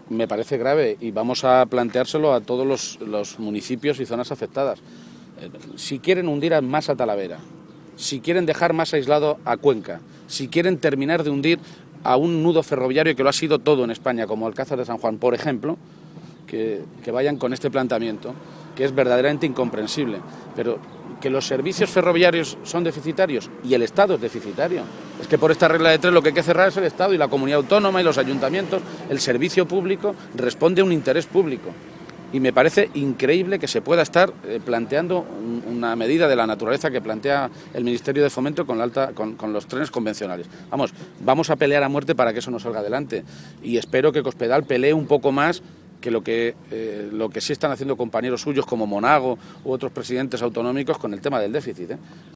me parece grave y vamos a planteárselo a todos los municipios y zonas afectadas. Si quieren hundir más a Talavera, si quieren dejar más aislado a Cuenca, si quieren terminar de hundir a un nudo ferroviario que lo ha sido todo en España, como Alcázar de San Juan, por ejemplo, que vayan con este planteamiento, que es verdaderamente incomprensible. Pero que los servicios ferroviarios son deficitarios y el Estado es deficitario. Es que por esta regla de tres lo que hay que cerrar es el Estado y la comunidad autónoma y los ayuntamientos. El servicio público responde a un interés público. Y me parece increíble que se pueda estar planteando una medida de la naturaleza que plantea el Ministerio de Fomento con los trenes convencionales. Vamos a pelear a muerte para que eso no salga adelante. Y espero que Cospedal pelee un poco más que lo que sí están haciendo compañeros suyos como Monago u otros presidentes autonómicos con el tema del déficit,